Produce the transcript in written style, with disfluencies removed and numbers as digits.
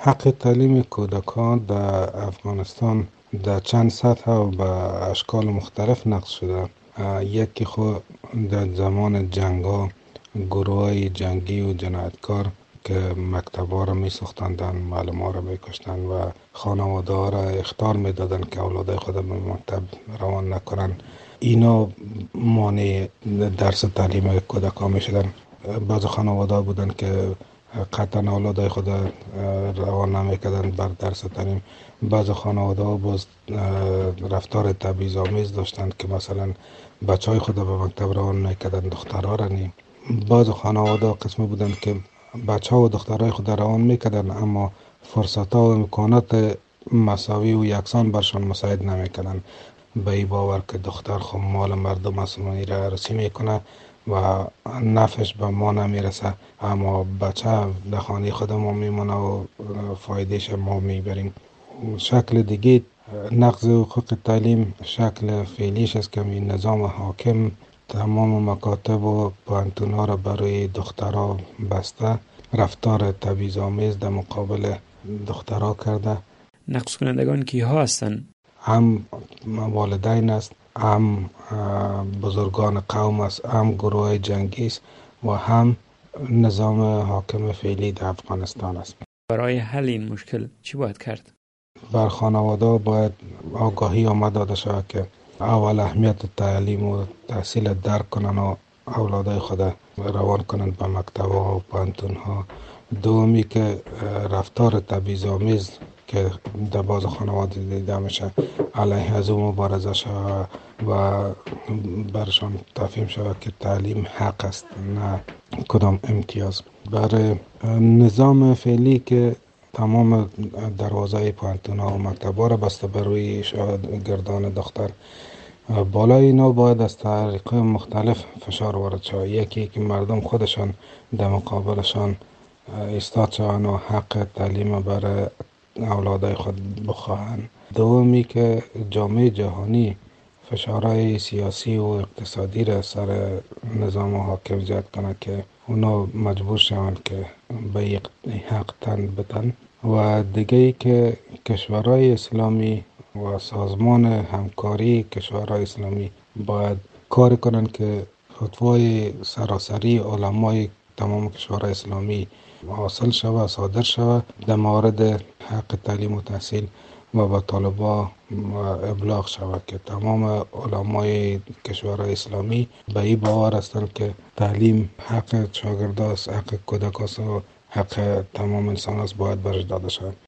حق تعلیم کودکان در افغانستان در چند سطح و به اشکال مختلف نقض شده. یکی خود در زمان جنگ ها گروه جنگی و جنایتکار که مکتب‌ها را می سوختاندند، معلم ها را می کشتند و خانواده ها را اخطار می دادند که اولاد خود به مکتب روان نکنند. اینا مانع درس تعلیم کودکان می شدند. بعض خانواده بودند که قطعا اولاد خود روان نمیکردند بر درس تعلیم. بعض خانواده ها باز رفتار تبعیض‌آمیز داشتند که مثلا بچه های خود به مکتب روان میکردند، دخترها را نی. بعض خانواده ها قسمی بودند که بچه ها و دخترهای خود روان میکردند اما فرصت ها و امکانات مساوی و یکسان برشان مساعد نمیکردند، به این باور که دختر خب مال مردم است و این را عروسی میکنه و نفعش به ما نمیرسه، اما بچه در خانه خود ما میمونه و فایدهش ما میبریم. شکل دیگه نقض حقوق تعلیم شکل فعلیش است که این نظام حاکم تمام مکاتب و پوهنتون‌ها را برای دخترها بسته، رفتار تبعیض‌آمیز در مقابل دخترها کرده. نقض کنندگان کیها هستند؟ هم والدین است، هم بزرگان قوم است، هم گروه جنگی است و هم نظام حاکم فعلی در افغانستان است. برای حل این مشکل چی باید کرد؟ بر خانواده باید آگاهی آمد داده شود که اول اهمیت تعلیم و تحصیل درک کنن و اولادای خود روان کنند به مکتب‌ها و پوهنتون‌ها. دومی که رفتار تبعیض‌آمیز که در بعض خانواده دیده میشه علیه از او مبارزه شود و برشان تفهیم شود که تعلیم حق است نه کدام امتیاز. برای نظام فعلی که تمام دروازه پوهنتون‌ها و مکتب‌ها را بسته بر روی شاگردان دختر، بالای اینا باید از طریق مختلف فشار وارد شود. یکی که مردم خودشان در مقابلشان ایستاد شوند و حق تعلیم برای اولادای خود بخواهند. دومی که جامعه جهانی فشارهای سیاسی و اقتصادی را سر نظام حاکم زیاد کنه که اونا مجبور شوند که به حق تن بدن. و دیگه ای که کشورهای اسلامی و سازمان همکاری کشورهای اسلامی باید کار کنند که فتوای سراسری علمای تمام کشورهای اسلامی حاصل شود، صادر شود در مورد حق تعلیم و تحصیل و به طالبا ابلاغ شود که تمام علمای کشورهای اسلامی به این باور هستند که تعلیم حق شاگرد است، حق کودک است و حق تمام انسان است، باید برش داده شود.